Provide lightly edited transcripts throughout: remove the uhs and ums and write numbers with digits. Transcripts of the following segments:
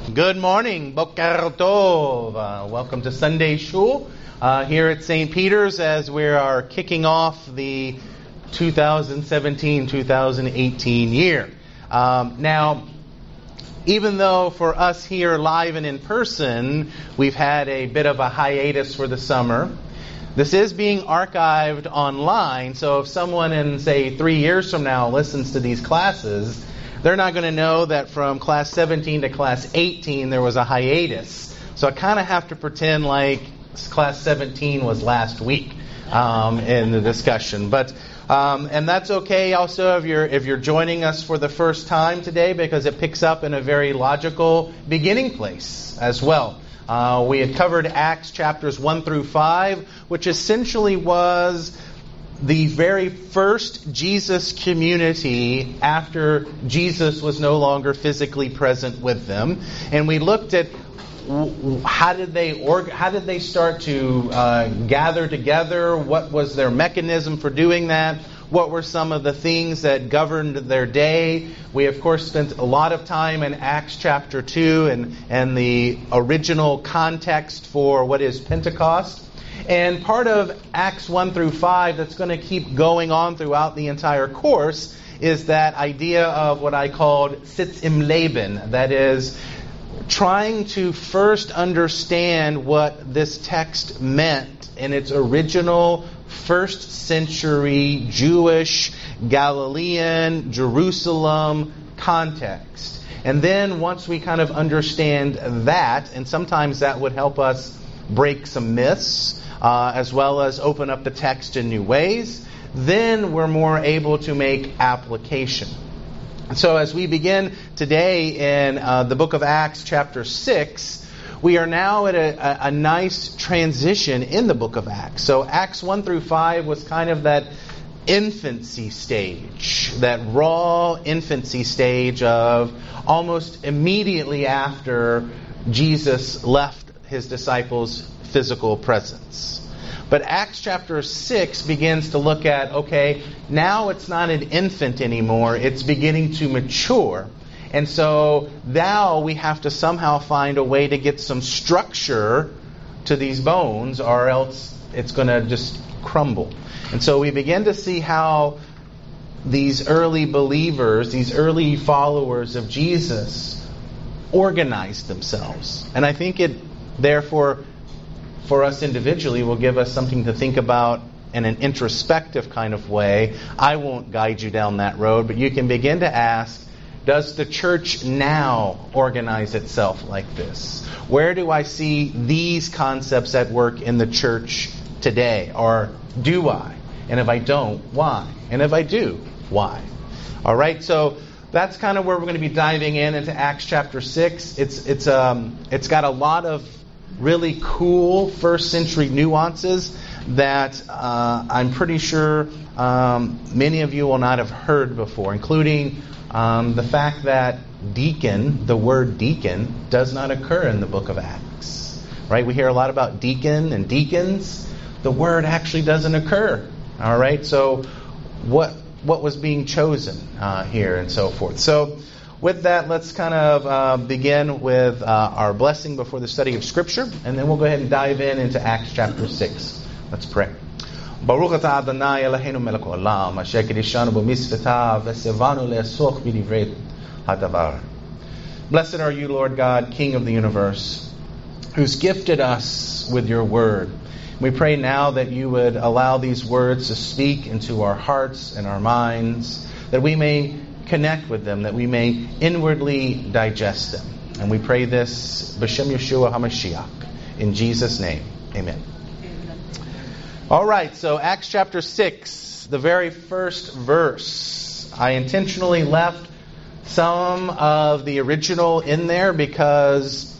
Good morning, Boker Tov. Welcome to Sunday Shul here at St. Peter's as we are kicking off the 2017-2018 year. Now, even though for us here live and in person, we've had a bit of a hiatus for the summer, this is being archived online, so if someone in, say, 3 years from now listens to these classes, they're not going to know that from class 17 to class 18 there was a hiatus. So I kind of have to pretend like class 17 was last week in the discussion. But and that's okay also if you're joining us for the first time today, because it picks up in a very logical beginning place as well. We had covered Acts chapters 1 through 5, which essentially was the very first Jesus community after Jesus was no longer physically present with them. And we looked at how did they start to gather together? What was their mechanism for doing that? What were some of the things that governed their day? We, of course, spent a lot of time in Acts chapter 2 and the original context for what is Pentecost. And part of Acts 1 through 5 that's going to keep going on throughout the entire course is that idea of what I called Sitz im Leben. That is, trying to first understand what this text meant in its original first century Jewish, Galilean, Jerusalem context. And then once we kind of understand that, and sometimes that would help us break some myths, as well as open up the text in new ways, then we're more able to make application. So as we begin today in the book of Acts chapter 6, we are now at a nice transition in the book of Acts. So Acts 1 through 5 was kind of that infancy stage, that raw infancy stage of almost immediately after Jesus left his disciples' physical presence. But Acts chapter 6 begins to look at, okay, now it's not an infant anymore, it's beginning to mature. And so now we have to somehow find a way to get some structure to these bones, or else it's going to just crumble. And so we begin to see how these early believers, these early followers of Jesus, organized themselves. And I think it, therefore, for us individually, will give us something to think about in an introspective kind of way. I won't guide you down that road, but you can begin to ask, does the church now organize itself like this? Where do I see these concepts at work in the church today? Or do I? And if I don't, why? And if I do, why? All right, so that's kind of where we're going to be diving into Acts chapter 6. It's got a lot of really cool first century nuances that I'm pretty sure many of you will not have heard before, including the fact that deacon, the word deacon, does not occur in the book of Acts. Right? We hear a lot about deacon and deacons. The word actually doesn't occur. All right? So what was being chosen here and so forth. So with that, let's kind of begin with our blessing before the study of Scripture, and then we'll go ahead and dive into Acts chapter 6. Let's pray. Baruch atah Adonai Eloheinu melech haolam, asher kiddushanu b'mitzvotav v'tzivanu le'asok b'divrei hadavar. Blessed are you, Lord God, King of the universe, who's gifted us with your word. We pray now that you would allow these words to speak into our hearts and our minds, that we may connect with them, that we may inwardly digest them. And we pray this b'shem Yeshua HaMashiach, in Jesus' name. Amen. All right, so Acts chapter 6, the very first verse. I intentionally left some of the original in there because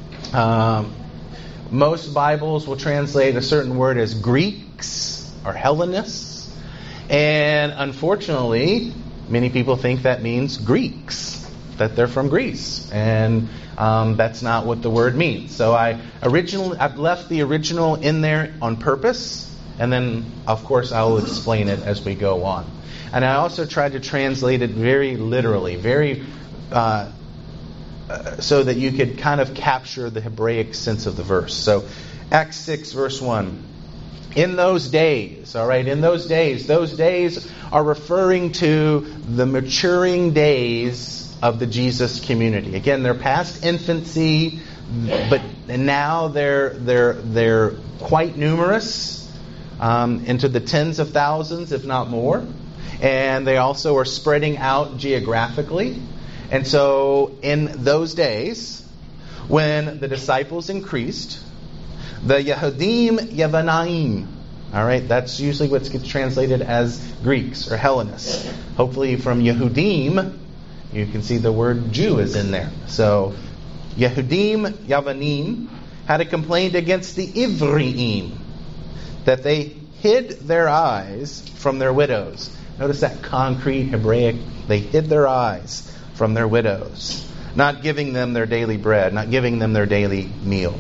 most Bibles will translate a certain word as Greeks or Hellenists. And unfortunately, many people think that means Greeks, that they're from Greece. And that's not what the word means. So I've left the original in there on purpose. And then, of course, I will explain it as we go on. And I also tried to translate it very literally, very so that you could kind of capture the Hebraic sense of the verse. So Acts 6 verse 1. In those days, all right, those days are referring to the maturing days of the Jesus community. Again, they're past infancy, but now they're quite numerous, into the tens of thousands, if not more. And they also are spreading out geographically. And so in those days, when the disciples increased, the Yehudim Yevanaim, all right, that's usually what gets translated as Greeks or Hellenists. Hopefully from Yehudim, you can see the word Jew is in there. So Yehudim Yavanim had complained against the Ivriim, that they hid their eyes from their widows. Notice that concrete Hebraic, they hid their eyes from their widows, not giving them their daily bread, not giving them their daily meal.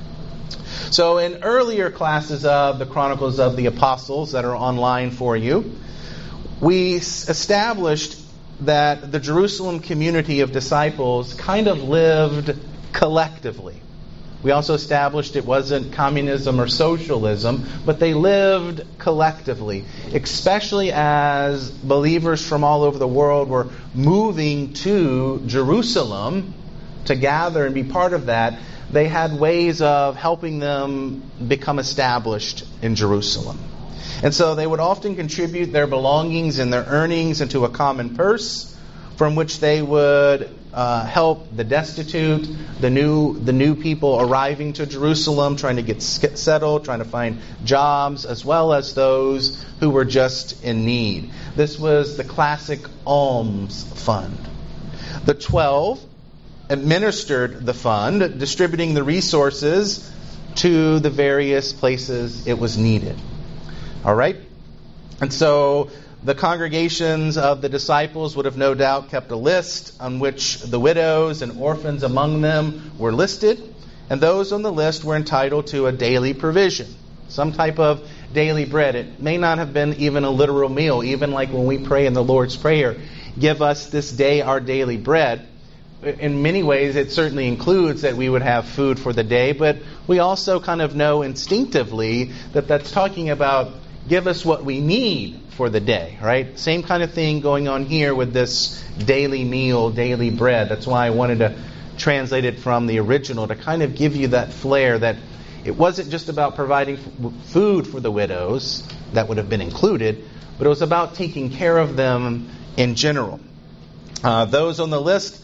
So in earlier classes of the Chronicles of the Apostles that are online for you, we established that the Jerusalem community of disciples kind of lived collectively. We also established it wasn't communism or socialism, but they lived collectively, especially as believers from all over the world were moving to Jerusalem to gather and be part of that. They had ways of helping them become established in Jerusalem. And so they would often contribute their belongings and their earnings into a common purse from which they would help the destitute, the new people arriving to Jerusalem, trying to get settled, trying to find jobs, as well as those who were just in need. This was the classic alms fund. The 12 administered the fund, distributing the resources to the various places it was needed. All right? And so the congregations of the disciples would have no doubt kept a list on which the widows and orphans among them were listed, and those on the list were entitled to a daily provision, some type of daily bread. It may not have been even a literal meal, even like when we pray in the Lord's Prayer, give us this day our daily bread. In many ways, it certainly includes that we would have food for the day, but we also kind of know instinctively that that's talking about give us what we need for the day, right? Same kind of thing going on here with this daily meal, daily bread. That's why I wanted to translate it from the original to kind of give you that flair that it wasn't just about providing food for the widows, that would have been included, but it was about taking care of them in general. Those on the list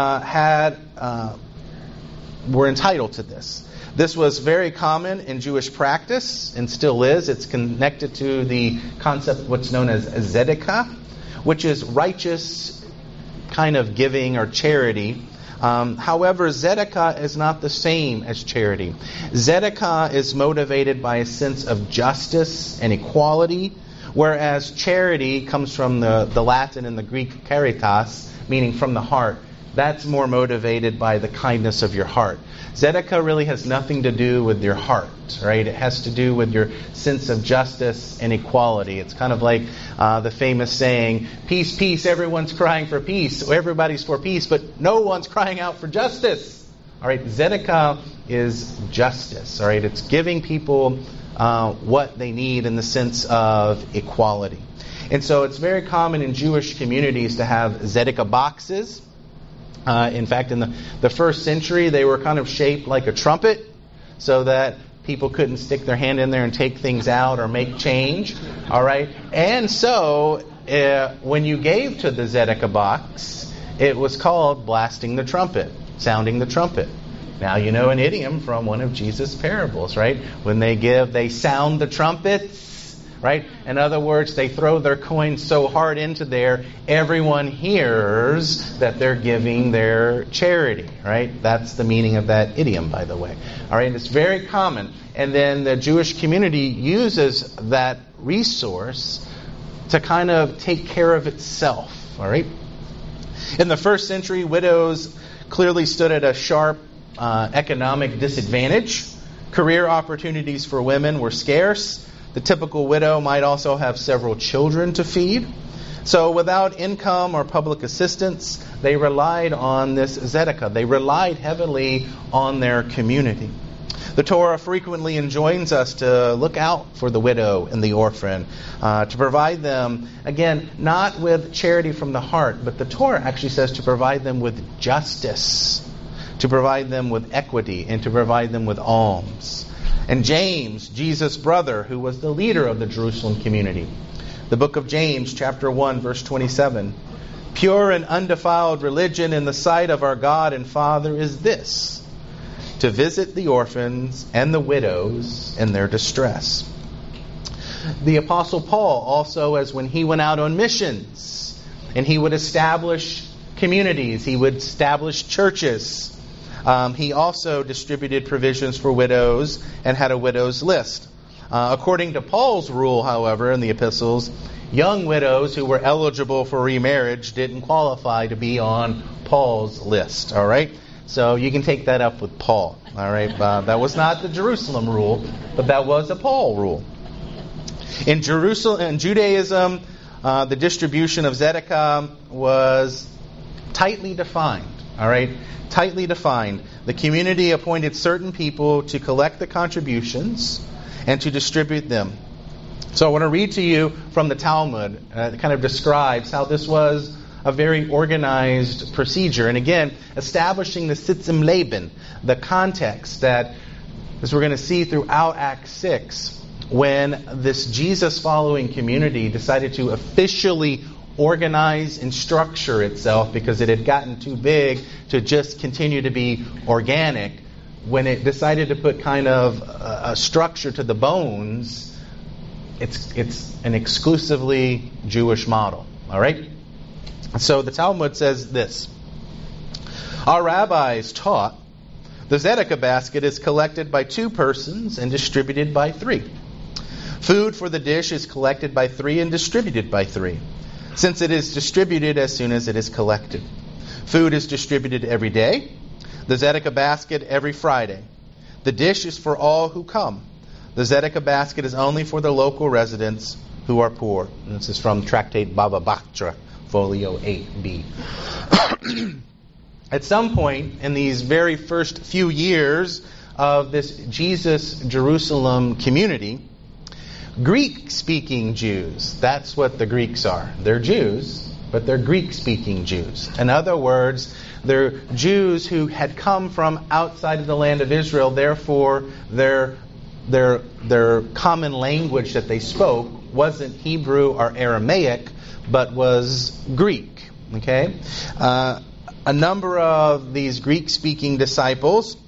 were entitled to this. This was very common in Jewish practice and still is. It's connected to the concept of what's known as tzedakah, which is righteous kind of giving or charity. However, tzedakah is not the same as charity. Tzedakah is motivated by a sense of justice and equality, whereas charity comes from the Latin and the Greek caritas, meaning from the heart. That's more motivated by the kindness of your heart. Tzedakah really has nothing to do with your heart, right? It has to do with your sense of justice and equality. It's kind of like the famous saying, peace, peace, everyone's crying for peace. Everybody's for peace, but no one's crying out for justice. All right, tzedakah is justice, all right? It's giving people what they need in the sense of equality. And so it's very common in Jewish communities to have tzedakah boxes. In fact, in the first century, they were kind of shaped like a trumpet so that people couldn't stick their hand in there and take things out or make change. All right? And so when you gave to the tzedakah box, it was called blasting the trumpet, sounding the trumpet. Now you know an idiom from one of Jesus' parables, right? When they give, they sound the trumpets. Right? In other words, they throw their coins so hard into there, everyone hears that they're giving their charity. Right? That's the meaning of that idiom, by the way. All right? And it's very common. And then the Jewish community uses that resource to kind of take care of itself. All right? In the first century, widows clearly stood at a sharp economic disadvantage. Career opportunities for women were scarce. The typical widow might also have several children to feed. So without income or public assistance, they relied on this tzedakah. They relied heavily on their community. The Torah frequently enjoins us to look out for the widow and the orphan, to provide them, again, not with charity from the heart, but the Torah actually says to provide them with justice, to provide them with equity, and to provide them with alms. And James, Jesus' brother, who was the leader of the Jerusalem community, the book of James, chapter 1, verse 27, pure and undefiled religion in the sight of our God and Father is this, to visit the orphans and the widows in their distress. The Apostle Paul also, as when he went out on missions, and he would establish communities, he would establish churches, he also distributed provisions for widows and had a widow's list. According to Paul's rule, however, in the epistles, young widows who were eligible for remarriage didn't qualify to be on Paul's list. All right? So you can take that up with Paul. All right? That was not the Jerusalem rule, but that was a Paul rule. In Judaism, the distribution of tzedakah was tightly defined. All right? Tightly defined. The community appointed certain people to collect the contributions and to distribute them. So I want to read to you from the Talmud. It kind of describes how this was a very organized procedure. And again, establishing the sitzim leben, the context that, as we're going to see throughout Acts 6, when this Jesus-following community decided to officially organize and structure itself because it had gotten too big to just continue to be organic, when it decided to put kind of a structure to the bones, it's an exclusively Jewish model. All right? So the Talmud says this. Our rabbis taught the tzedakah basket is collected by 2 persons and distributed by 3. Food for the dish is collected by 3 and distributed by 3, since it is distributed as soon as it is collected. Food is distributed every day. The tzedakah basket every Friday. The dish is for all who come. The tzedakah basket is only for the local residents who are poor. And this is from Tractate Baba Batra, Folio 8b. At some point in these very first few years of this Jesus Jerusalem community, Greek-speaking Jews, that's what the Greeks are. They're Jews, but they're Greek-speaking Jews. In other words, they're Jews who had come from outside of the land of Israel. Therefore, their common language that they spoke wasn't Hebrew or Aramaic, but was Greek. Okay, a number of these Greek-speaking disciples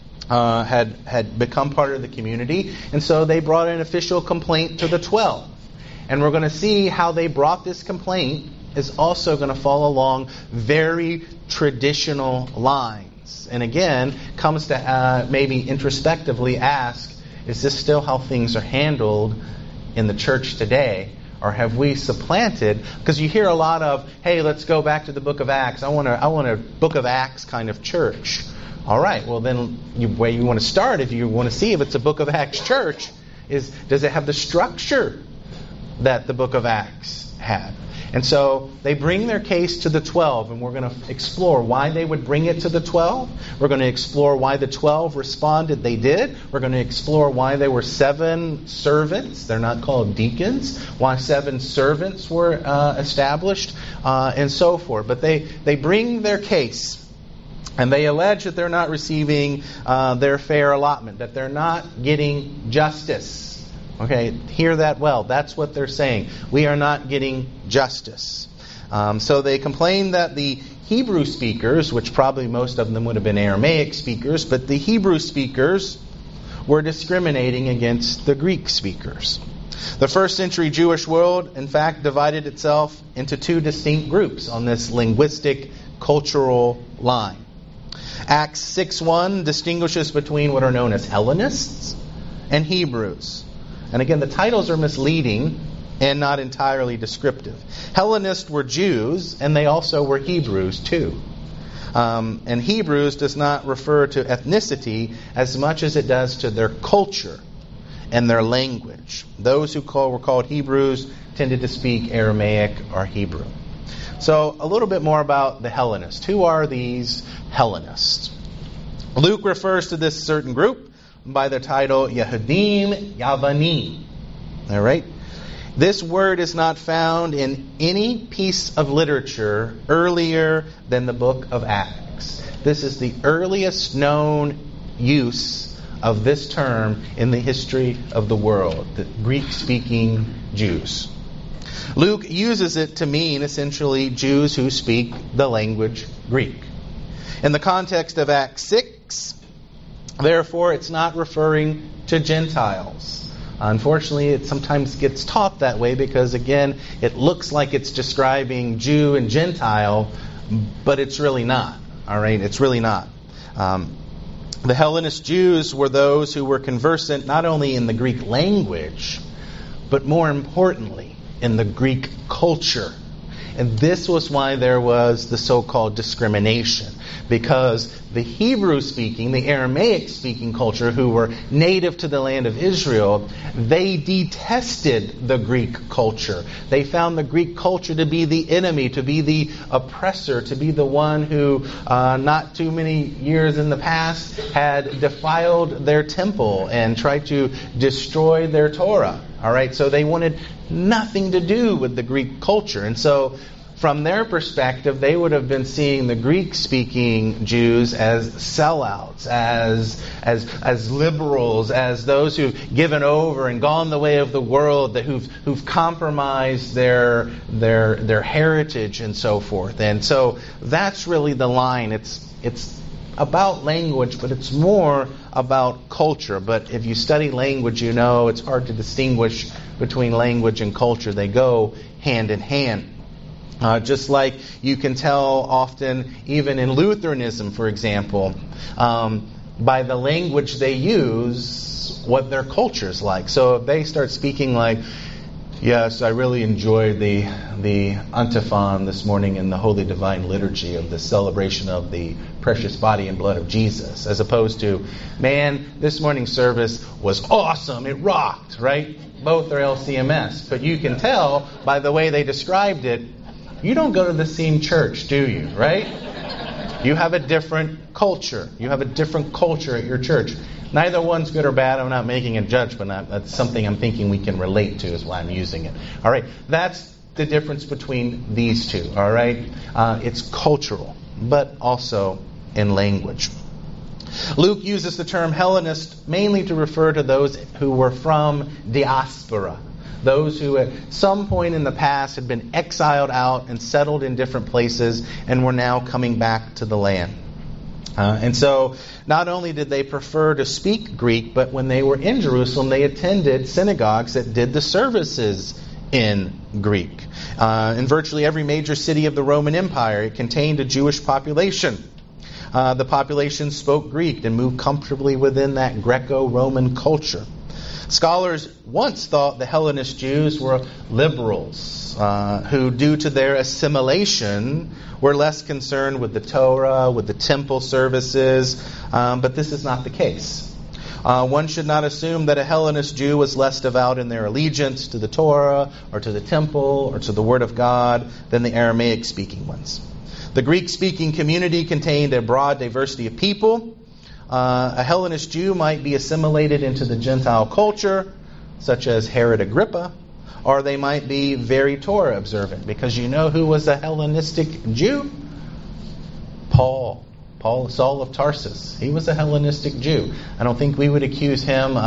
had become part of the community, and so they brought an official complaint to the 12. And we're going to see how they brought this complaint is also going to follow along very traditional lines. And again, comes to maybe introspectively ask, is this still how things are handled in the church today? Or have we supplanted? Because you hear a lot of, hey, let's go back to the book of Acts. I want a book of Acts kind of church. All right, well then, where you want to start, if you want to see if it's a book of Acts church, is does it have the structure that the book of Acts had? And so they bring their case to the 12, and we're going to explore why they would bring it to the 12. We're going to explore why the 12 responded they did. We're going to explore why there were 7 servants. They're not called deacons. Why 7 servants were established, and so forth. But they bring their case, and they allege that they're not receiving their fair allotment, that they're not getting justice. Okay, hear that well. That's what they're saying. We are not getting justice. So they complain that the Hebrew speakers, which probably most of them would have been Aramaic speakers, but the Hebrew speakers were discriminating against the Greek speakers. The first century Jewish world, in fact, divided itself into 2 distinct groups on this linguistic, cultural line. Acts 6:1 distinguishes between what are known as Hellenists and Hebrews. And again, the titles are misleading and not entirely descriptive. Hellenists were Jews, and they also were Hebrews too. And Hebrews does not refer to ethnicity as much as it does to their culture and their language. Those who were called Hebrews tended to speak Aramaic or Hebrew. So a little bit more about the Hellenists. Who are these Hellenists? Luke refers to this certain group by the title Yehudim Yavanim. All right? This word is not found in any piece of literature earlier than the book of Acts. This is the earliest known use of this term in the history of the world, the Greek-speaking Jews. Luke uses it to mean essentially Jews who speak the language Greek. In the context of Acts 6, therefore, it's not referring to Gentiles. Unfortunately, it sometimes gets taught that way because, again, it looks like it's describing Jew and Gentile, but it's really not. All right, it's really not. The Hellenist Jews were those who were conversant not only in the Greek language, but more importantly, in the Greek culture. And this was why there was the so-called discrimination. Because the Hebrew-speaking, the Aramaic-speaking culture who were native to the land of Israel, they detested the Greek culture. They found the Greek culture to be the enemy, to be the oppressor, to be the one who, not too many years in the past, had defiled their temple and tried to destroy their Torah. All right, so they wanted nothing to do with the Greek culture. And so from their perspective, they would have been seeing the Greek-speaking Jews as sellouts, as liberals, as those who've given over and gone the way of the world, that who've compromised their heritage and so forth. And so that's really the line. It's about language, but it's more about culture. But if you study language, you know it's hard to distinguish between language and culture. They go hand in hand. Just like you can tell often, even in Lutheranism, for example, by the language they use, what their culture is like. So if they start speaking like, yes, I really enjoyed the antiphon this morning in the Holy Divine Liturgy of the celebration of the precious body and blood of Jesus, as opposed to, man, this morning's service was awesome, it rocked, right? Both are LCMS. But you can tell by the way they described it, you don't go to the same church, do you, right? You have a different culture. You have a different culture at your church. Neither one's good or bad. I'm not making a judgment. That's something I'm thinking we can relate to is why I'm using it. All right. That's the difference between these two. All right. It's cultural, but also in language. Luke uses the term Hellenist mainly to refer to those who were from diaspora. Those who at some point in the past had been exiled out and settled in different places and were now coming back to the land. And so not only did they prefer to speak Greek, but when they were in Jerusalem, they attended synagogues that did the services in Greek. In virtually every major city of the Roman Empire, it contained a Jewish population. The population spoke Greek and moved comfortably within that Greco-Roman culture. Scholars once thought the Hellenist Jews were liberals who, due to their assimilation, were less concerned with the Torah, with the temple services, but this is not the case. One should not assume that a Hellenist Jew was less devout in their allegiance to the Torah or to the temple or to the Word of God than the Aramaic-speaking ones. The Greek-speaking community contained a broad diversity of people. A Hellenist Jew might be assimilated into the Gentile culture, such as Herod Agrippa, or they might be very Torah observant, because you know who was a Hellenistic Jew? Saul of Tarsus. He was a Hellenistic Jew. I don't think we would accuse him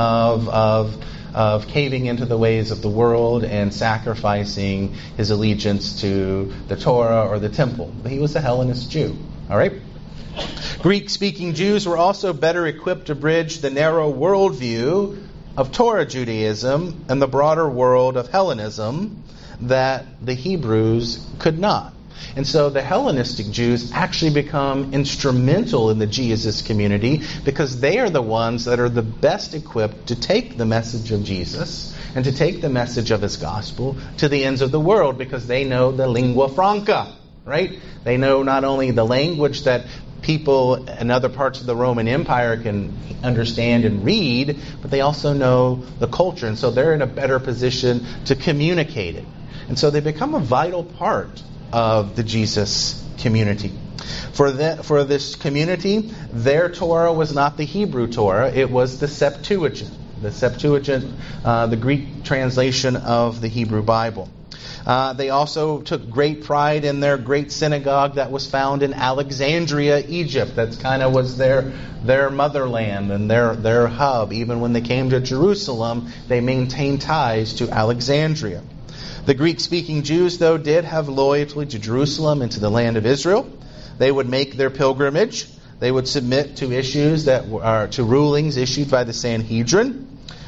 of caving into the ways of the world and sacrificing his allegiance to the Torah or the temple. But he was a Hellenist Jew. All right? Greek-speaking Jews were also better equipped to bridge the narrow worldview of Torah Judaism and the broader world of Hellenism that the Hebrews could not. And so the Hellenistic Jews actually become instrumental in the Jesus community because they are the ones that are the best equipped to take the message of Jesus and to take the message of His gospel to the ends of the world, because they know the lingua franca, right? They know not only the language that people in other parts of the Roman Empire can understand and read, but they also know the culture, and so they're in a better position to communicate it. And so they become a vital part of the Jesus community. For this community, their Torah was not the Hebrew Torah, it was the Septuagint. The Septuagint, the Greek translation of the Hebrew Bible. They also took great pride in their great synagogue that was found in Alexandria, Egypt. That's kind of was their motherland and their hub. Even when they came to Jerusalem, they maintained ties to Alexandria. The Greek-speaking Jews, though, did have loyalty to Jerusalem and to the land of Israel. They would make their pilgrimage. They would submit to issues to rulings issued by the Sanhedrin.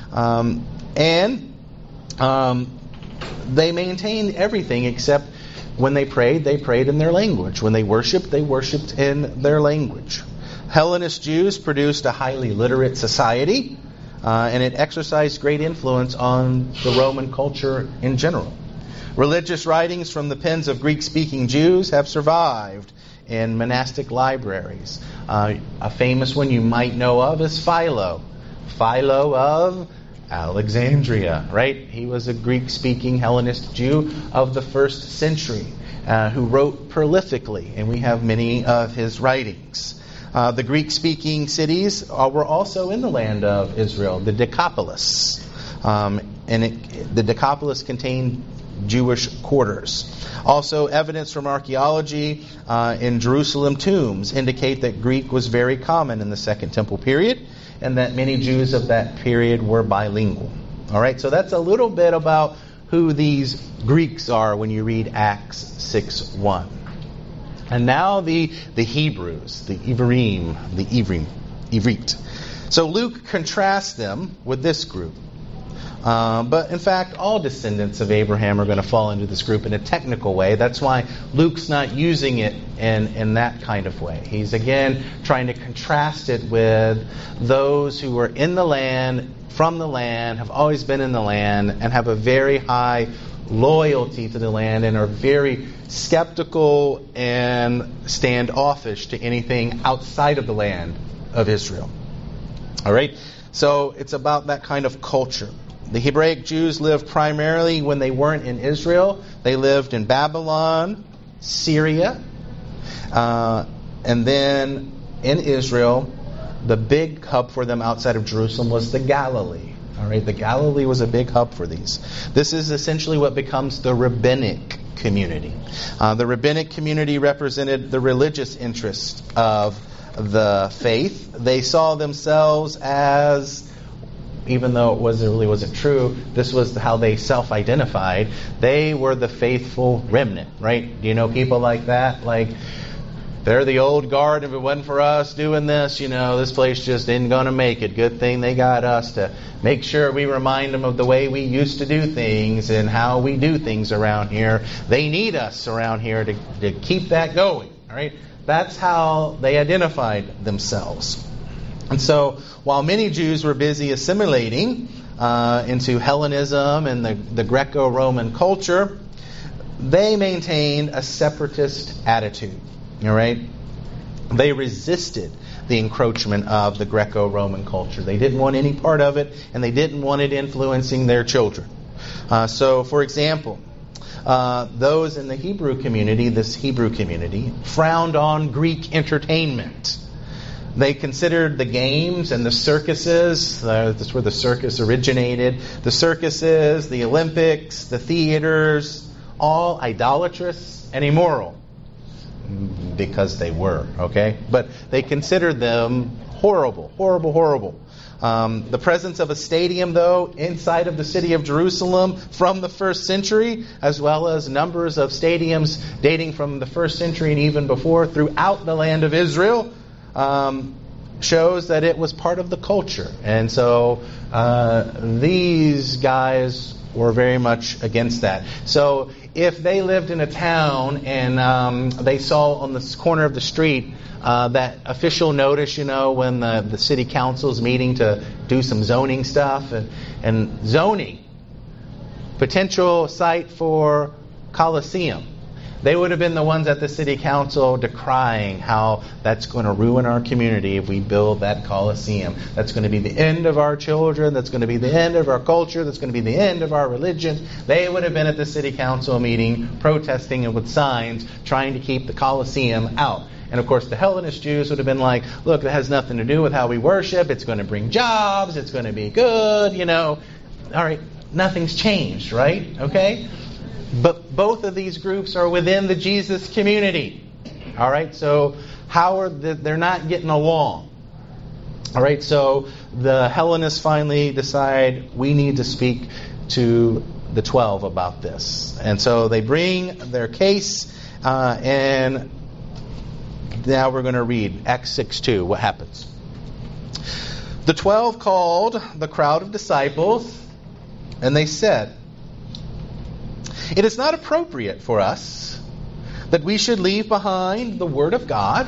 They maintained everything except when they prayed in their language. When they worshipped in their language. Hellenist Jews produced a highly literate society, and it exercised great influence on the Roman culture in general. Religious writings from the pens of Greek-speaking Jews have survived in monastic libraries. A famous one you might know of is Philo. Philo of Alexandria, right? He was a Greek-speaking Hellenist Jew of the first century who wrote prolifically, and we have many of his writings. The Greek-speaking cities were also in the land of Israel, the Decapolis. The Decapolis contained Jewish quarters. Also, evidence from archaeology in Jerusalem tombs indicate that Greek was very common in the Second Temple period, and that many Jews of that period were bilingual. All right, so that's a little bit about who these Greeks are when you read Acts 6:1. And now the Hebrews, the Ivrit. So Luke contrasts them with this group. But in fact, all descendants of Abraham are going to fall into this group in a technical way. That's why Luke's not using it in that kind of way. He's again trying to contrast it with those who were in the land, from the land, have always been in the land, and have a very high loyalty to the land, and are very skeptical and standoffish to anything outside of the land of Israel. All right? So it's about that kind of culture. The Hebraic Jews lived primarily when they weren't in Israel. They lived in Babylon, Syria, and then in Israel. The big hub for them outside of Jerusalem was the Galilee. All right, the Galilee was a big hub for these. This is essentially what becomes the rabbinic community. The rabbinic community represented the religious interest of the faith. They saw themselves as, even though it really wasn't true, this was how they self-identified. They were the faithful remnant, right? Do you know people like that? Like, they're the old guard. If it wasn't for us doing this, this place just isn't going to make it. Good thing they got us to make sure we remind them of the way we used to do things and how we do things around here. They need us around here to keep that going. All right? That's how they identified themselves. And so, while many Jews were busy assimilating into Hellenism and the Greco-Roman culture, they maintained a separatist attitude. All right? They resisted the encroachment of the Greco-Roman culture. They didn't want any part of it, and they didn't want it influencing their children. So, for example, those in the Hebrew community, frowned on Greek entertainment. They considered the games and the circuses, that's where the circus originated, the circuses, the Olympics, the theaters, all idolatrous and immoral. Because they were, okay? But they considered them horrible. The presence of a stadium, though, inside of the city of Jerusalem from the first century, as well as numbers of stadiums dating from the first century and even before throughout the land of Israel, shows that it was part of the culture. And so these guys were very much against that. So if they lived in a town and they saw on the corner of the street that official notice, when the city council's meeting to do some zoning stuff, and zoning, potential site for Colosseum. They would have been the ones at the city council decrying how that's going to ruin our community if we build that Colosseum. That's going to be the end of our children. That's going to be the end of our culture. That's going to be the end of our religion. They would have been at the city council meeting protesting and with signs trying to keep the Colosseum out. And of course the Hellenist Jews would have been like, look, that has nothing to do with how we worship. It's going to bring jobs. It's going to be good, All right, nothing's changed, right? Okay? But both of these groups are within the Jesus community. All right, so they're not getting along. All right, so the Hellenists finally decide we need to speak to the 12 about this. And so they bring their case, and now we're going to read Acts 6:2. What happens? The 12 called the crowd of disciples, and they said, "It is not appropriate for us that we should leave behind the Word of God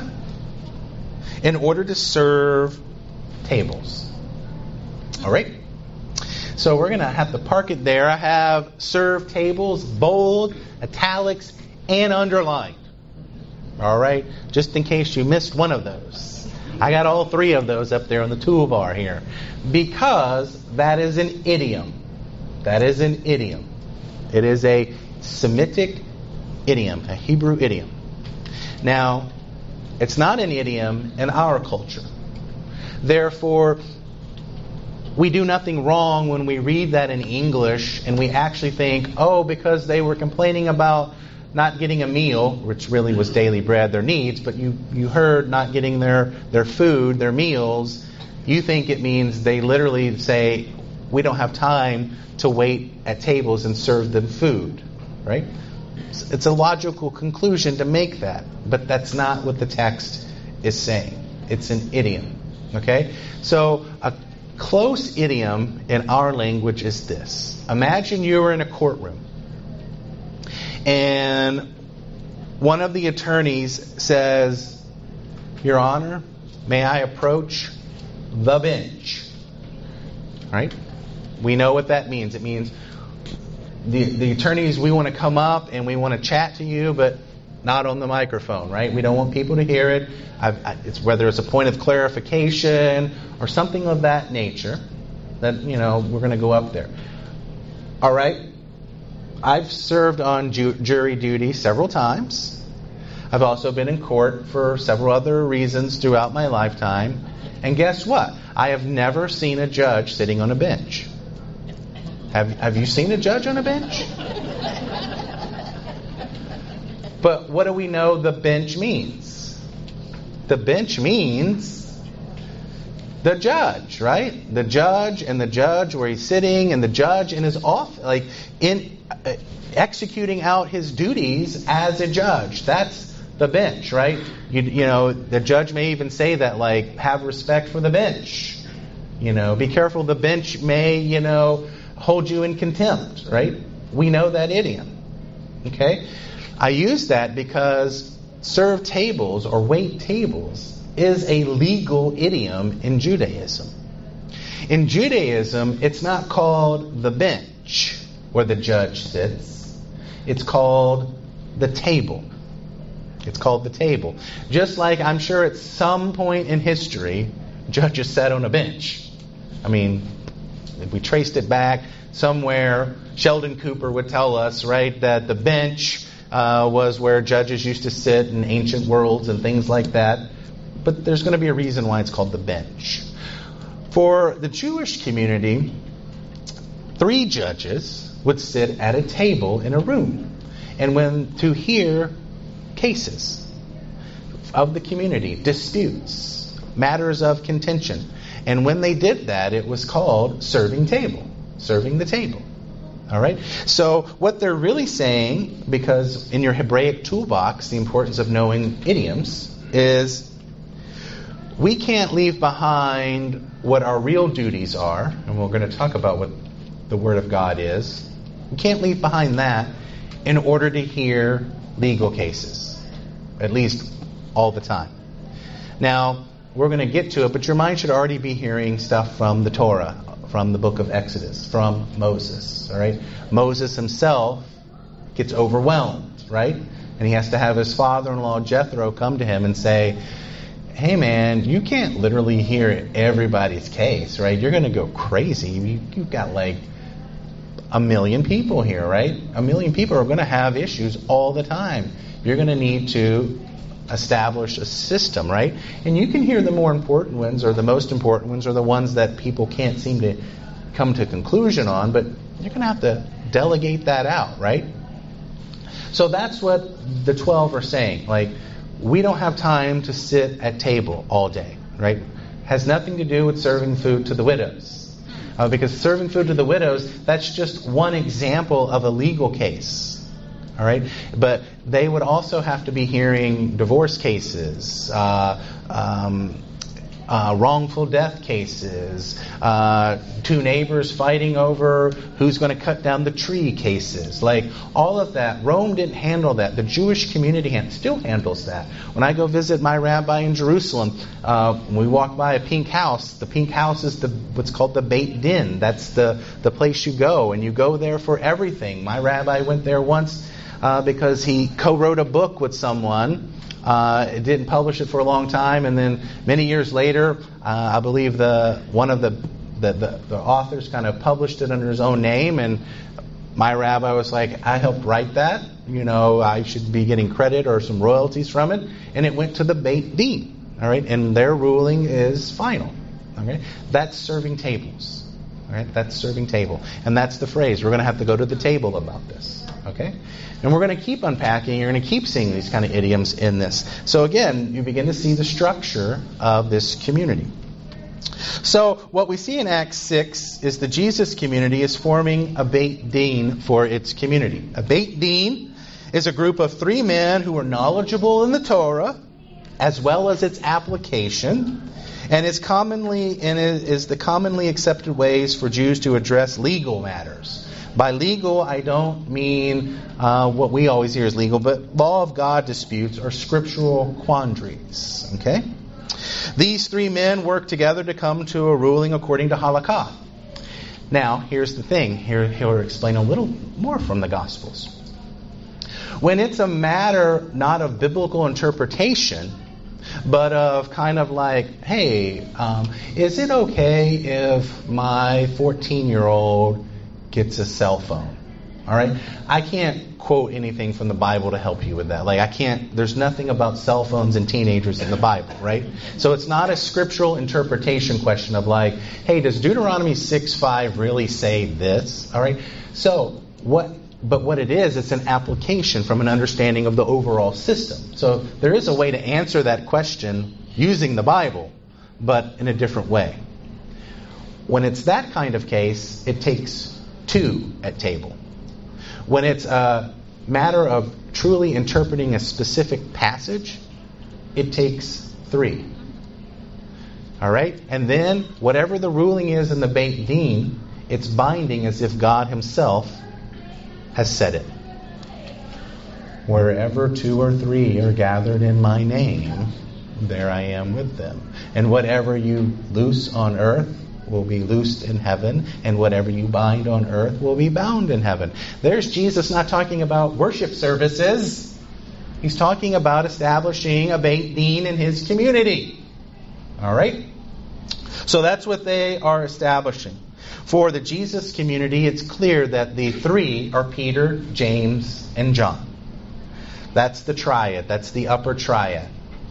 in order to serve tables." All right? So we're going to have to park it there. I have serve tables, bold, italics, and underlined. All right? Just in case you missed one of those. I got all three of those up there on the toolbar here. Because that is an idiom. That is an idiom. It is a Semitic idiom, a Hebrew idiom. Now, it's not an idiom in our culture. Therefore, we do nothing wrong when we read that in English and we actually think, oh, because they were complaining about not getting a meal, which really was daily bread, their needs, but you heard not getting their food, their meals, you think it means they literally say, we don't have time to wait at tables and serve them food, right? It's a logical conclusion to make that, but that's not what the text is saying. It's an idiom, okay? So a close idiom in our language is this. Imagine you were in a courtroom and one of the attorneys says, "Your Honor, may I approach the bench?" Right? We know what that means. It means the attorneys, we want to come up and we want to chat to you, but not on the microphone, right? We don't want people to hear it. It's whether it's a point of clarification or something of that nature that, we're going to go up there. All right? I've served on jury duty several times. I've also been in court for several other reasons throughout my lifetime. And guess what? I have never seen a judge sitting on a bench. Have you seen a judge on a bench? But what do we know the bench means? The bench means the judge, right? The judge and the judge where he's sitting and the judge in his office, executing out his duties as a judge. That's the bench, right? The judge may even say that, have respect for the bench. Be careful, the bench may, hold you in contempt, right? We know that idiom. Okay? I use that because serve tables or wait tables is a legal idiom in Judaism. In Judaism, it's not called the bench where the judge sits. It's called the table. It's called the table. Just like I'm sure at some point in history, judges sat on a bench. I mean, if we traced it back somewhere, Sheldon Cooper would tell us, right, that the bench was where judges used to sit in ancient worlds and things like that. But there's going to be a reason why it's called the bench. For the Jewish community, 3 judges would sit at a table in a room and to hear cases of the community, disputes, matters of contention. And when they did that, it was called serving the table. All right? So what they're really saying, because in your Hebraic toolbox, the importance of knowing idioms is we can't leave behind what our real duties are, and we're going to talk about what the Word of God is. We can't leave behind that in order to hear legal cases, at least all the time. Now, we're going to get to it, but your mind should already be hearing stuff from the Torah, from the book of Exodus, from Moses. All right, Moses himself gets overwhelmed, right? And he has to have his father-in-law Jethro come to him and say, hey man, you can't literally hear everybody's case, right? You're going to go crazy. You've got like 1 million people here, right? 1 million people are going to have issues all the time. You're going to need to establish a system, right? And you can hear the more important ones, or the most important ones, or the ones that people can't seem to come to conclusion on, but you're going to have to delegate that out, right? So that's what the 12 are saying. Like, we don't have time to sit at table all day, right? Has nothing to do with serving food to the widows. Because serving food to the widows, that's just one example of a legal case. All right? But they would also have to be hearing divorce cases, wrongful death cases, 2 neighbors fighting over who's going to cut down the tree cases. Like, all of that. Rome didn't handle that. The Jewish community still handles that. When I go visit my rabbi in Jerusalem, we walk by a pink house. The pink house is what's called the Beit Din. That's the place you go, and you go there for everything. My rabbi went there once because he co-wrote a book with someone. It didn't publish it for a long time, and then many years later, I believe one of the authors kind of published it under his own name, and my rabbi was like, I helped write that, I should be getting credit or some royalties from it, and it went to the Beit Din, all right, and their ruling is final, okay? That's serving tables, all right, that's serving table, and that's the phrase, we're going to have to go to the table about this, okay? And we're going to keep unpacking. You're going to keep seeing these kind of idioms in this. So again, you begin to see the structure of this community. So what we see in Acts 6 is the Jesus community is forming a Beit Din for its community. A Beit Din is a group of 3 men who are knowledgeable in the Torah, as well as its application, and is the commonly accepted ways for Jews to address legal matters. By legal, I don't mean what we always hear is legal, but law of God disputes or scriptural quandaries. Okay? These 3 men work together to come to a ruling according to halakha. Now, here's the thing. He'll explain a little more from the Gospels. When it's a matter not of biblical interpretation, but of kind of like, hey, is it okay if my 14-year-old gets a cell phone? All right? I can't quote anything from the Bible to help you with that. Like, there's nothing about cell phones and teenagers in the Bible, right? So it's not a scriptural interpretation question of like, hey, does Deuteronomy 6:5 really say this? All right? So, what it is, it's an application from an understanding of the overall system. So there is a way to answer that question using the Bible, but in a different way. When it's that kind of case, it takes 2 at table. When it's a matter of truly interpreting a specific passage, it takes 3. All right? And then whatever the ruling is in the Beit Din, it's binding as if God himself has said it. Wherever 2 or 3 are gathered in my name, there I am with them. And whatever you loose on earth will be loosed in heaven, and whatever you bind on earth will be bound in heaven. There's Jesus not talking about worship services. He's talking about establishing a Beit Din in his community. All right? So that's what they are establishing. For the Jesus community, it's clear that the 3 are Peter, James, and John. That's the triad. That's the upper triad.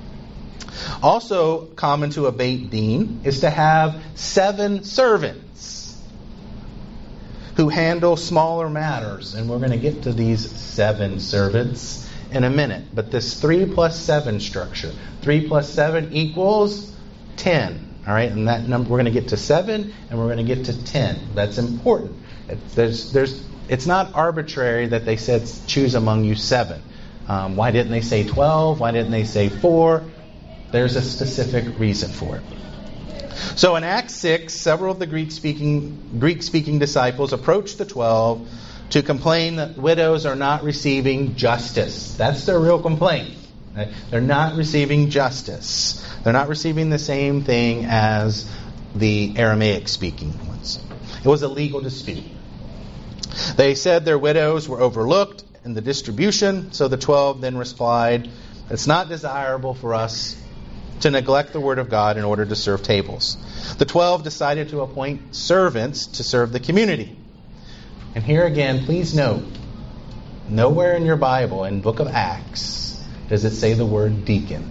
Also common to a Beit Din is to have 7 servants who handle smaller matters. And we're going to get to these 7 servants in a minute. But this 3 plus 7 structure, 3 plus 7 equals 10. All right, and that number, we're going to get to 7 and we're going to get to 10. That's important. It's not arbitrary that they said choose among you 7. Why didn't they say 12? Why didn't they say 4? There's a specific reason for it. So in Acts 6, several of the Greek-speaking disciples approached the 12 to complain that widows are not receiving justice. That's their real complaint. Right? They're not receiving justice. They're not receiving the same thing as the Aramaic-speaking ones. It was a legal dispute. They said their widows were overlooked in the distribution. So the 12 then replied, it's not desirable for us to neglect the word of God in order to serve tables. The 12 decided to appoint servants to serve the community. And here again, please note, nowhere in your Bible, in the book of Acts, does it say the word deacon.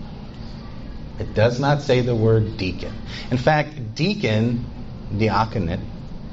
It does not say the word deacon. In fact, deacon, diaconate,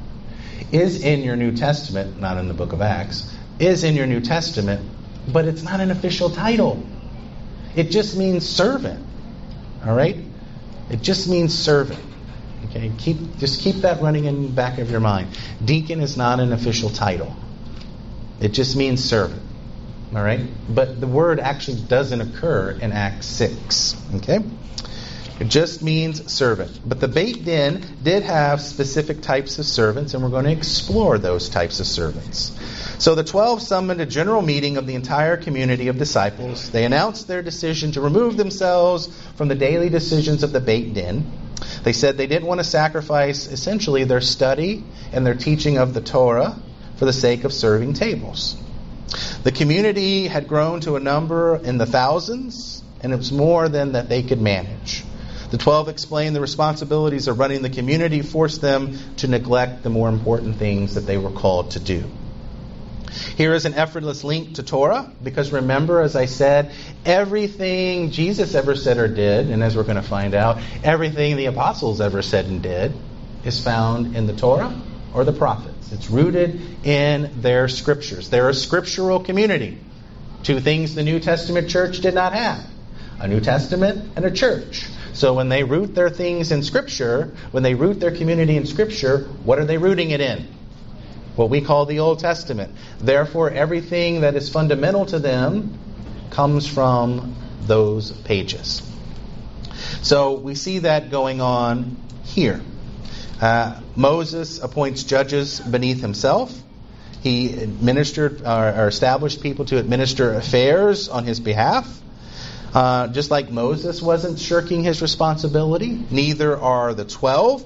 is in your New Testament, not in the book of Acts, is in your New Testament, but it's not an official title. It just means servant. All right? It just means servant. Okay? Just keep that running in the back of your mind. Deacon is not an official title. It just means servant. All right? But the word actually doesn't occur in Acts 6. Okay? It just means servant. But the Beit Din did have specific types of servants, and we're going to explore those types of servants. So the 12 summoned a general meeting of the entire community of disciples. They announced their decision to remove themselves from the daily decisions of the Beit Din. They said they didn't want to sacrifice essentially their study and their teaching of the Torah for the sake of serving tables. The community had grown to a number in the thousands, and it was more than that they could manage. The 12 explained the responsibilities of running the community forced them to neglect the more important things that they were called to do. Here is an effortless link to Torah, because remember, as I said, everything Jesus ever said or did, and as we're going to find out, everything the apostles ever said and did is found in the Torah or the prophets. It's rooted in their scriptures. They're a scriptural community. Two things the New Testament church did not have: a New Testament and a church. So when they root their things in Scripture, when they root their community in Scripture, what are they rooting it in? What we call the Old Testament. Therefore, everything that is fundamental to them comes from those pages. So we see that going on here. Moses appoints judges beneath himself. He administered or established people to administer affairs on his behalf. Just like Moses wasn't shirking his responsibility, neither are the 12.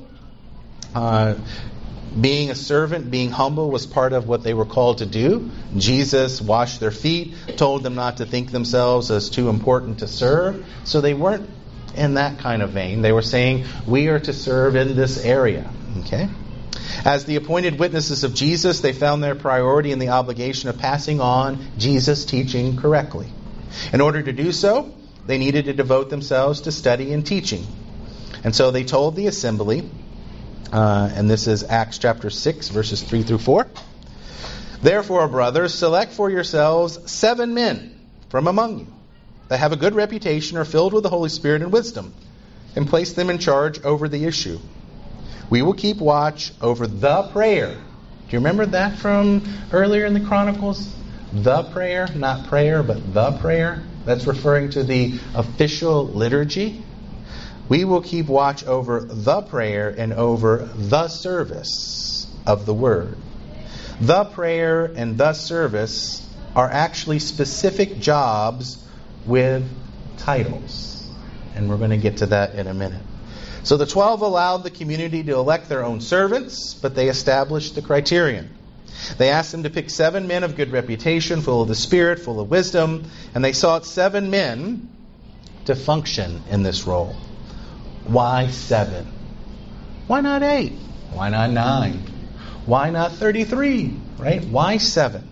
Being a servant, being humble was part of what they were called to do. Jesus washed their feet, told them not to think themselves as too important to serve. So they weren't in that kind of vein. They were saying, we are to serve in this area. Okay? As the appointed witnesses of Jesus, they found their priority in the obligation of passing on Jesus' teaching correctly. In order to do so, they needed to devote themselves to study and teaching. And so they told the assembly, and this is Acts chapter 6, verses 3 through 4. Therefore, brothers, select for yourselves 7 men from among you that have a good reputation, are filled with the Holy Spirit and wisdom, and place them in charge over the issue. We will keep watch over the prayer. Do you remember that from earlier in the Chronicles? The prayer, not prayer, but the prayer. That's referring to the official liturgy. We will keep watch over the prayer and over the service of the word. The prayer and the service are actually specific jobs with titles. And we're going to get to that in a minute. So the 12 allowed the community to elect their own servants, but they established the criterion. They asked them to pick 7 men of good reputation, full of the Spirit, full of wisdom, and they sought 7 men to function in this role. Why 7? Why not 8? Why not 9? Why not 33? Right? Why 7?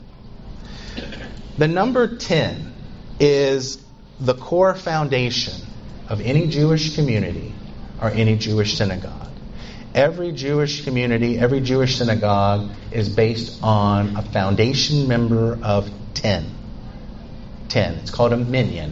The number 10 is the core foundation of any Jewish community or any Jewish synagogue. Every Jewish community, every Jewish synagogue is based on a foundation member of 10. 10. It's called a minyan.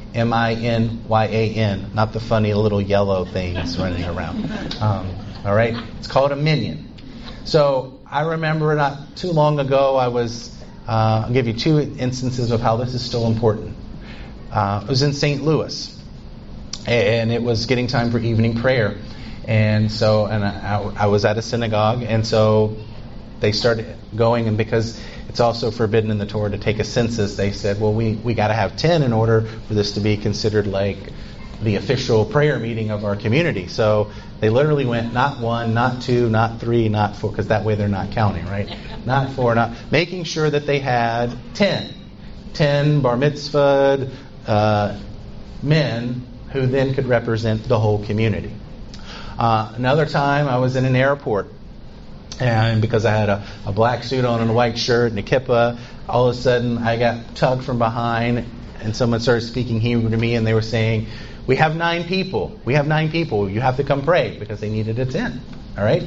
M-I-N-Y-A-N. Not the funny little yellow things running around. All right? It's called a minyan. So I remember not too long ago, I'll give you 2 instances of how this is still important. It was in St. Louis, and it was getting time for evening prayer. And I was at a synagogue, and so they started going, and because it's also forbidden in the Torah to take a census, they said, well, we got to have 10 in order for this to be considered like the official prayer meeting of our community. So they literally went not 1, not 2, not 3, not 4, because that way they're not counting, right? Not 4, not making sure that they had 10 bar mitzvahed men who then could represent the whole community. Another time I was in an airport, and because I had a black suit on and a white shirt and a kippah, all of a sudden I got tugged from behind and someone started speaking Hebrew to me, and they were saying, we have 9 people. We have 9 people. You have to come pray, because they needed a 10. All right?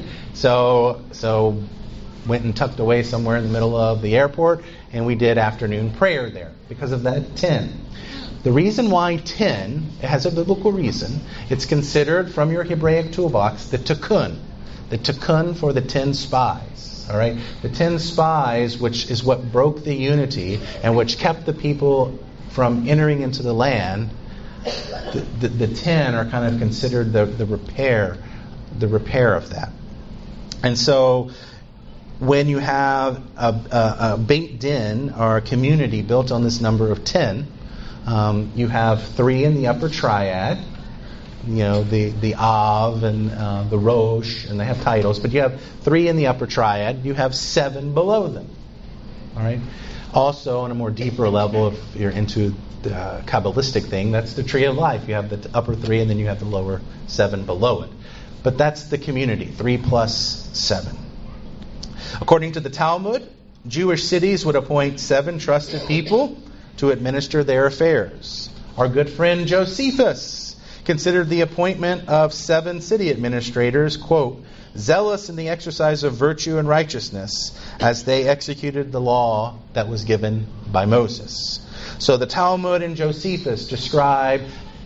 So went and tucked away somewhere in the middle of the airport, and we did afternoon prayer there because of that 10. The reason why 10, it has a biblical reason. It's considered from your Hebraic toolbox the tikkun for the 10 spies. All right? The 10 spies, which is what broke the unity and which kept the people from entering into the land. The 10 are kind of considered the repair of that. And so when you have a Beit Din, or a community built on this number of 10, you have 3 in the upper triad, the Av and the Rosh, and they have titles, but you have 3 in the upper triad, you have 7 below them. All right? Also, on a more deeper level, if you're into the Kabbalistic thing, that's the tree of life. You have the upper 3, and then you have the lower 7 below it. But that's the community, 3 plus 7. According to the Talmud, Jewish cities would appoint 7 trusted people to administer their affairs. Our good friend Josephus considered the appointment of 7 city administrators, quote, zealous in the exercise of virtue and righteousness, as they executed the law that was given by Moses. So the Talmud and Josephus describe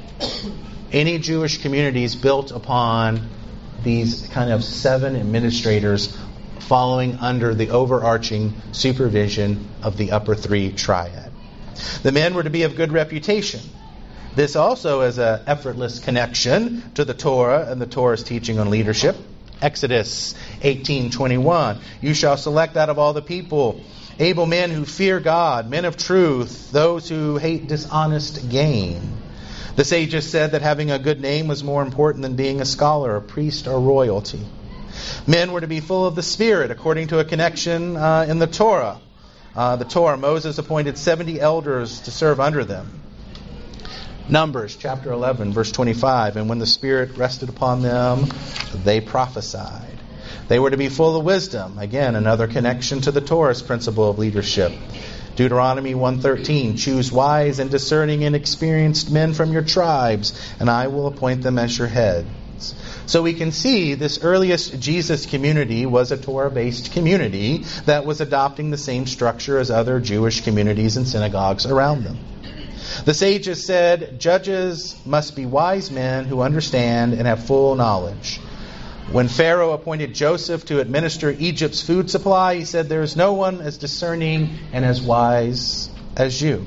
any Jewish communities built upon these kind of 7 administrators following under the overarching supervision of the upper 3 triad. The men were to be of good reputation. This also is an effortless connection to the Torah and the Torah's teaching on leadership. Exodus 18:21. You shall select out of all the people able men who fear God, men of truth, those who hate dishonest gain. The sages said that having a good name was more important than being a scholar, a priest, or royalty. Men were to be full of the Spirit, according to a connection in the Torah. Moses appointed 70 elders to serve under them. Numbers chapter 11, verse 25. And when the Spirit rested upon them, they prophesied. They were to be full of wisdom. Again, another connection to the Torah's principle of leadership. Deuteronomy 1:13. Choose wise and discerning and experienced men from your tribes, and I will appoint them as your heads. So we can see this earliest Jesus community was a Torah-based community that was adopting the same structure as other Jewish communities and synagogues around them. The sages said, judges must be wise men who understand and have full knowledge. When Pharaoh appointed Joseph to administer Egypt's food supply, he said, there is no one as discerning and as wise as you.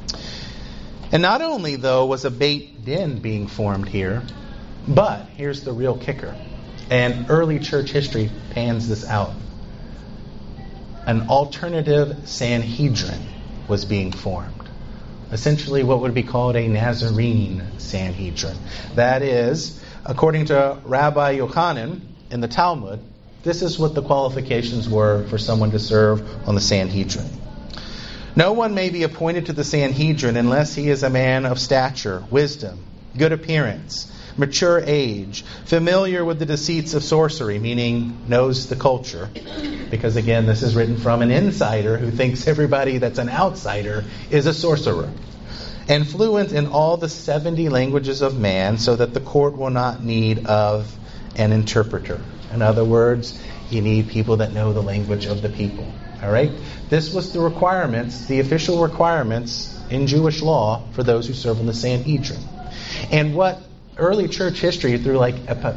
And not only, though, was a Beit Din being formed here, but here's the real kicker. And early church history pans this out. An alternative Sanhedrin was being formed. Essentially what would be called a Nazarene Sanhedrin. That is, according to Rabbi Yochanan in the Talmud, this is what the qualifications were for someone to serve on the Sanhedrin. No one may be appointed to the Sanhedrin unless he is a man of stature, wisdom, good appearance, mature age, familiar with the deceits of sorcery, meaning knows the culture. Because again, this is written from an insider who thinks everybody that's an outsider is a sorcerer. And fluent in all the 70 languages of man, so that the court will not need of an interpreter. In other words, you need people that know the language of the people. All right? This was the requirements, the official requirements in Jewish law for those who serve in the Sanhedrin. And what early church history, through like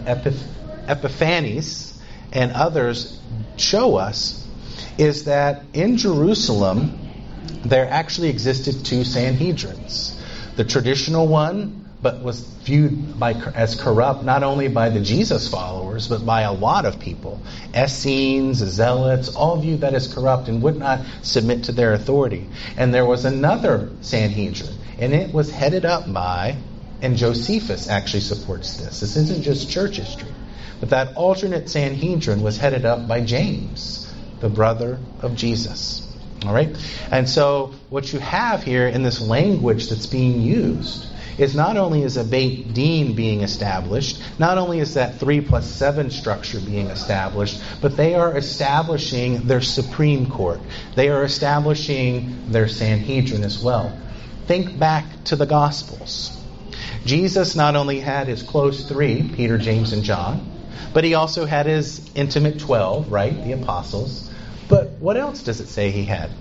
Epiphanes and others, show us is that in Jerusalem there actually existed 2 Sanhedrins. The traditional one, but was viewed as corrupt not only by the Jesus followers, but by a lot of people. Essenes, Zealots, all viewed that as corrupt and would not submit to their authority. And there was another Sanhedrin, and it was headed up by and Josephus actually supports this. This isn't just church history. But that alternate Sanhedrin was headed up by James, the brother of Jesus. All right? And so what you have here in this language that's being used is not only is a Beit Din being established, not only is that 3+7 structure being established, but they are establishing their Supreme Court. They are establishing their Sanhedrin as well. Think back to the Gospels. Jesus not only had his close three, Peter, James, and John, but he also had his intimate 12, right, the apostles. But what else does it say he had?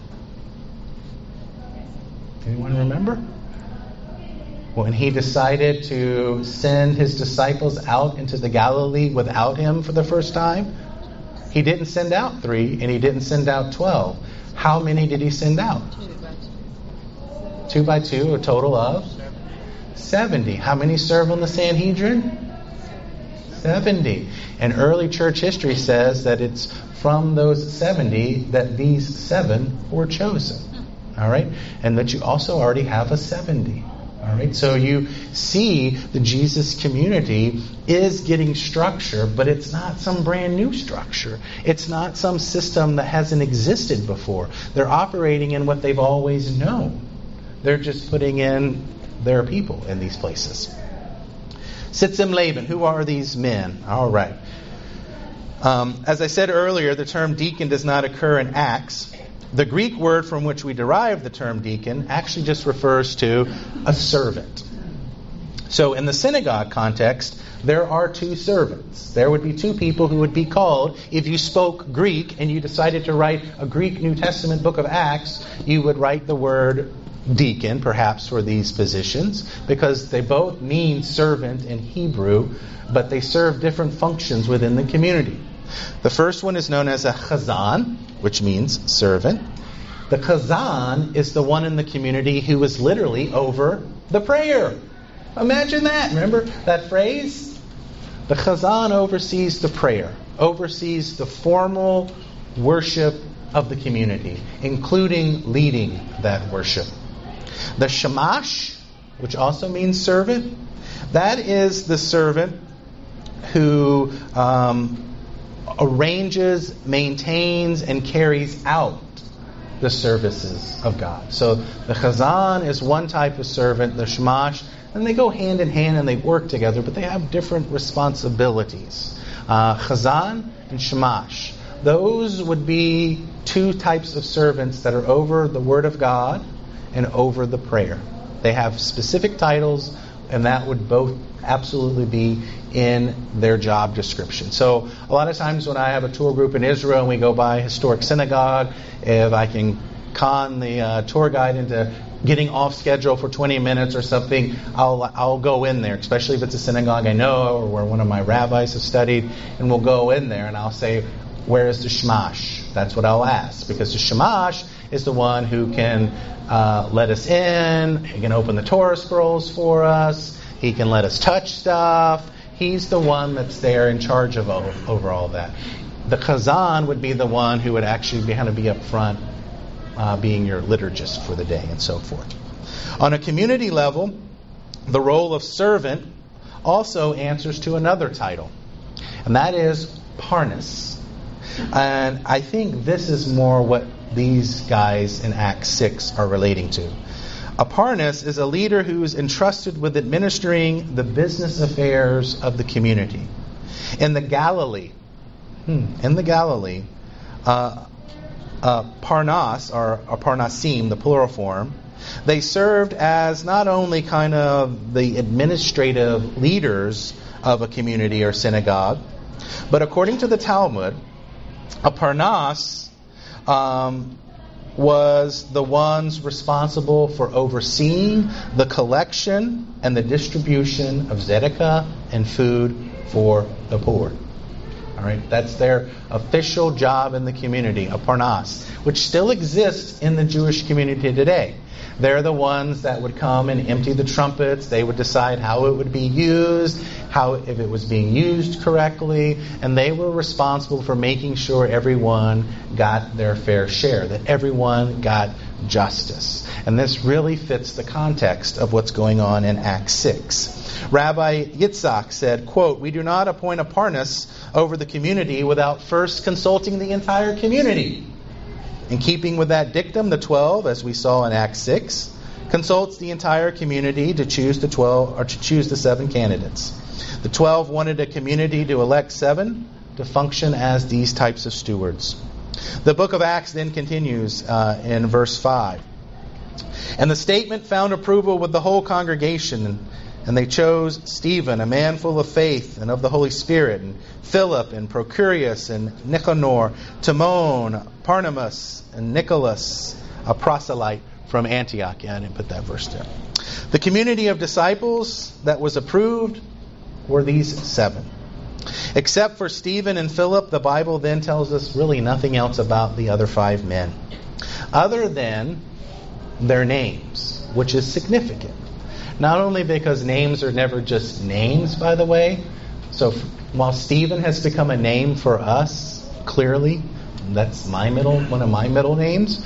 Anyone remember? When he decided to send his disciples out into the Galilee without him for the first time, he didn't send out 3 and he didn't send out 12. How many did he send out? 2 by 2, a total of 70. How many serve on the Sanhedrin? 70. And early church history says that it's from those 70 that these 7 were chosen. All right? And that you also already have a 70. All right, so you see the Jesus community is getting structure, but it's not some brand new structure. It's not some system that hasn't existed before. They're operating in what they've always known. They're just putting in their people in these places. Sitzim Laban, who are these men? All right. As I said earlier, the term deacon does not occur in Acts. The Greek word from which we derive the term deacon actually just refers to a servant. So in the synagogue context, there are 2 servants. There would be 2 people who would be called. If you spoke Greek and you decided to write a Greek New Testament book of Acts, you would write the word deacon, perhaps, for these positions, because they both mean servant in Hebrew, but they serve different functions within the community. The first one is known as a chazan, which means servant. The chazan is the one in the community who is literally over the prayer. Imagine that. Remember that phrase? The chazan oversees the prayer, oversees the formal worship of the community, including leading that worship. The shamash, which also means servant, that is the servant who arranges, maintains, and carries out the services of God. So the chazan is one type of servant, the shamash, and they go hand in hand and they work together, but they have different responsibilities. Chazan and shamash. Those would be 2 types of servants that are over the Word of God and over the prayer. They have specific titles, and that would both absolutely be in their job description. So a lot of times when I have a tour group in Israel and we go by a historic synagogue, if I can con the tour guide into getting off schedule for 20 minutes or something, I'll go in there, especially if it's a synagogue I know or where one of my rabbis has studied, and we'll go in there and I'll say, where is the shamash? That's what I'll ask, because the shamash is the one who can let us in. He can open the Torah scrolls for us. He can let us touch stuff. He's the one that's there in charge of over all that. The chazan would be the one who would actually be up front, being your liturgist for the day and so forth. On a community level, the role of servant also answers to another title, and that is parnas. And I think this is more what these guys in Acts 6 are relating to. A parnas is a leader who is entrusted with administering the business affairs of the community. In the Galilee, parnas, or parnasim, the plural form, they served as not only kind of the administrative leaders of a community or synagogue, but according to the Talmud, a parnas was the ones responsible for overseeing the collection and the distribution of tzedakah and food for the poor. All right, that's their official job in the community, a parnas, which still exists in the Jewish community today. They're the ones that would come and empty the trumpets. They would decide how it would be used, if it was being used correctly, and they were responsible for making sure everyone got their fair share, that everyone got justice. And this really fits the context of what's going on in Acts 6. Rabbi Yitzhak said, quote, "We do not appoint a parnas over the community without first consulting the entire community." In keeping with that dictum, the 12, as we saw in Acts 6, consults the entire community to choose the 12 or to choose the 7 candidates. The 12 wanted a community to elect 7 to function as these types of stewards. The book of Acts then continues in verse 5. "And the statement found approval with the whole congregation, and they chose Stephen, a man full of faith and of the Holy Spirit, and Philip and Procurius and Nicanor, Timon, Parnamas, and Nicholas, a proselyte from Antioch." Yeah, I didn't put that verse there. The community of disciples that was approved were these 7. Except for Stephen and Philip, the Bible then tells us really nothing else about the other 5 men, other than their names, which is significant. Not only because names are never just names, by the way. So while Stephen has become a name for us, clearly, that's one of my middle names.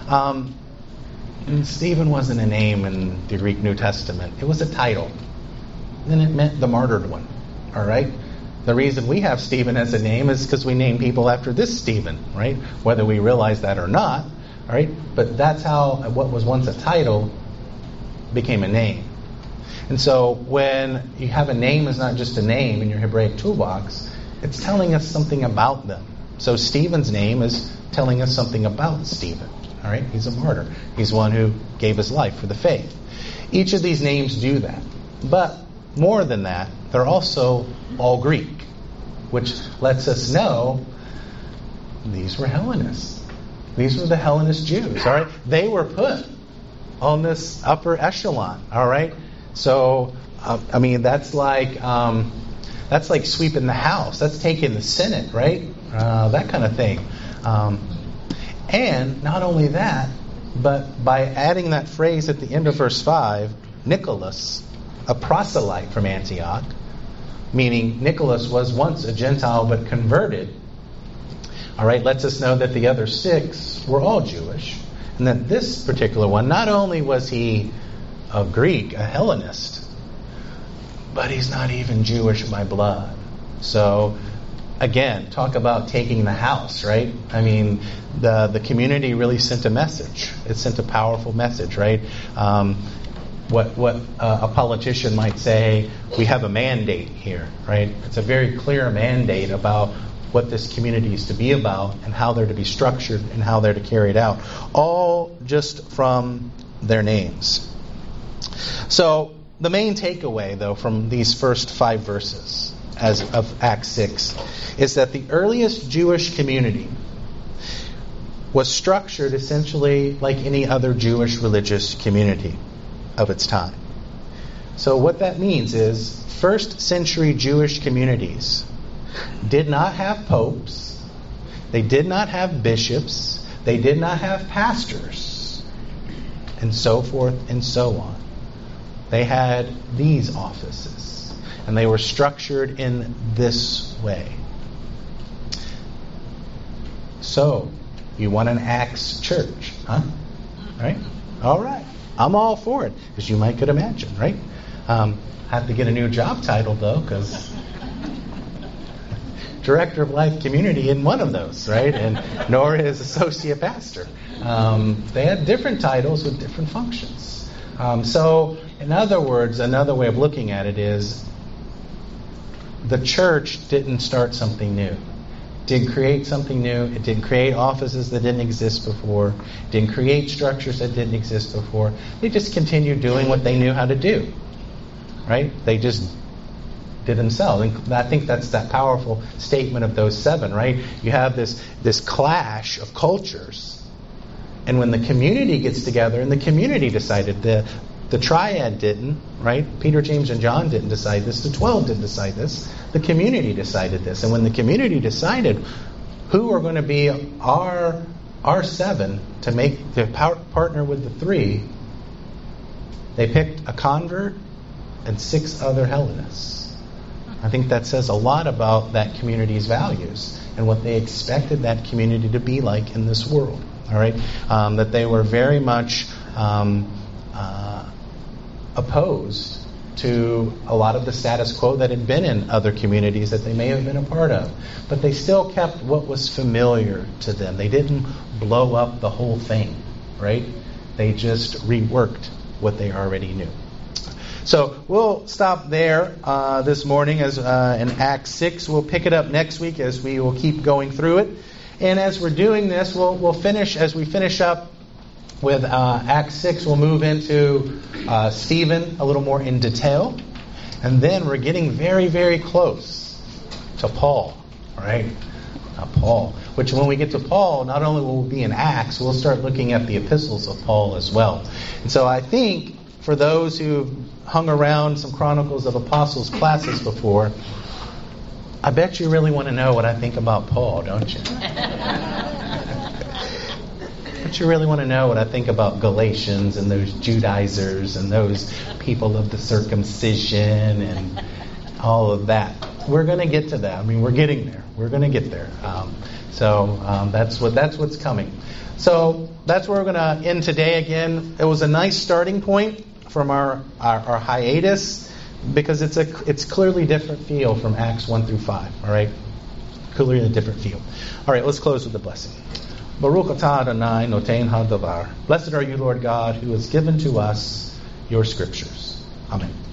And Stephen wasn't a name in the Greek New Testament. It was a title. And it meant the martyred one. All right? The reason we have Stephen as a name is because we name people after this Stephen, right? Whether we realize that or not. All right? But that's how what was once a title became a name. And so when you have a name is not just a name in your Hebraic toolbox, it's telling us something about them. So Stephen's name is telling us something about Stephen. All right? He's a martyr. He's one who gave his life for the faith. Each of these names do that. But more than that, they're also all Greek, which lets us know these were Hellenists. These were the Hellenist Jews. All right? They were put on this upper echelon. All right? So, that's like sweeping the house. That's taking the Senate, right? That kind of thing. And not only that, but by adding that phrase at the end of verse 5, Nicholas, a proselyte from Antioch, meaning Nicholas was once a Gentile but converted, all right, lets us know that the other 6 were all Jewish. And that this particular one, not only was he a Greek, a Hellenist, but he's not even Jewish by blood. So, again, talk about taking the house, right? I mean, the community really sent a message. It sent a powerful message, right? What a politician might say, we have a mandate here, right? It's a very clear mandate about what this community is to be about and how they're to be structured and how they're to carry it out. All just from their names. So the main takeaway, though, from these first 5 verses of Acts 6 is that the earliest Jewish community was structured essentially like any other Jewish religious community of its time. So what that means is first century Jewish communities did not have popes, they did not have bishops, they did not have pastors, and so forth and so on. They had these offices, and they were structured in this way. So, you want an Acts church, huh? Right? All right. I'm all for it, as you might could imagine, right? I have to get a new job title, though, because Director of Life Community isn't one of those, right? And nor is Associate Pastor. They had different titles with different functions. So, in other words, another way of looking at it is the church didn't start something new. It didn't create something new. It didn't create offices that didn't exist before. It didn't create structures that didn't exist before. They just continued doing what they knew how to do. Right? They just did themselves. And I think that's that powerful statement of those 7, right? You have this clash of cultures. And when the community gets together, and the community decided, the triad didn't, right? Peter, James, and John didn't decide this. The 12 didn't decide this. The community decided this. And when the community decided who are going to be our 7 to partner with the 3, they picked a convert and 6 other Hellenists. I think that says a lot about that community's values and what they expected that community to be like in this world. All right, that they were very much opposed to a lot of the status quo that had been in other communities that they may have been a part of. But they still kept what was familiar to them. They didn't blow up the whole thing, right? They just reworked what they already knew. So we'll stop there this morning as in Acts 6. We'll pick it up next week as we will keep going through it. And as we're doing this, we'll finish, as we finish up with Acts 6, we'll move into Stephen a little more in detail. And then we're getting very, very close to Paul, right? Paul. Which when we get to Paul, not only will we be in Acts, we'll start looking at the epistles of Paul as well. And so I think for those who've hung around some Chronicles of Apostles classes before, I bet you really want to know what I think about Paul, don't you? But you really want to know what I think about Galatians and those Judaizers and those people of the circumcision and all of that. We're going to get to that. I mean, we're getting there. We're going to get there. That's what's coming. So that's where we're going to end today. Again, it was a nice starting point from our hiatus because it's clearly different feel from Acts 1 through 5. All right, clearly a different feel. All right, let's close with the blessing. Baruch atah Adonai notein hadavar. Blessed are you, Lord God, who has given to us your scriptures. Amen.